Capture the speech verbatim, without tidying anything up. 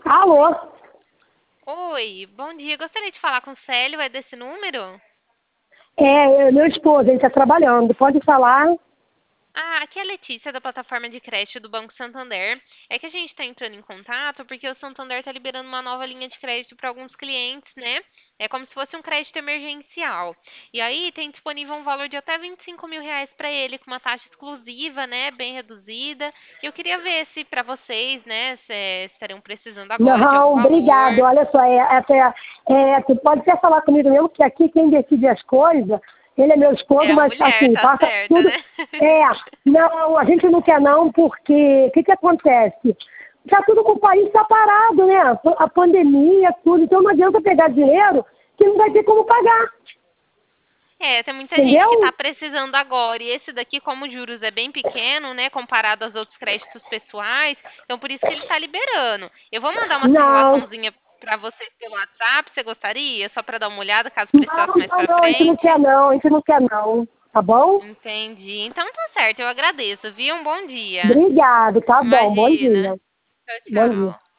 Alô? Oi, bom dia. Gostaria de falar com o Célio, é desse número? É, é meu esposo, ele está trabalhando. Pode falar? Ah, aqui é a Letícia da plataforma de crédito do Banco Santander. É que a gente está entrando em contato porque o Santander está liberando uma nova linha de crédito para alguns clientes, né? É como se fosse um crédito emergencial. E aí tem disponível um valor de até vinte e cinco mil reais para ele, com uma taxa exclusiva, né? Bem reduzida. E eu queria ver se para vocês, né, se estariam precisando agora de algum Não, valor. obrigado. Olha só, é, é, é, você pode até falar comigo mesmo, que aqui quem decide as coisas, ele é meu esposo, É a mas mulher, assim, tá passa certa, tudo. né? É, não, a gente não quer não, porque o que, que acontece? Já tudo com o país está parado, né? A pandemia, tudo, então não adianta pegar dinheiro que não vai ter como pagar, É, tem muita gente que está entendeu? precisando agora. E esse daqui, como os juros é bem pequeno, né, comparado aos outros créditos pessoais, então por isso que ele está liberando. Eu vou mandar uma Não, simulaçãozinha para vocês pelo WhatsApp, você gostaria? Só para dar uma olhada, caso não, precisasse mais não, para não, a gente não frente. quer não, a gente não quer não, tá bom? Entendi. Então tá certo, eu agradeço, viu? Um bom dia. Obrigado, tá bom. Bom Imagina. dia. Tchau, Bom dia. tchau.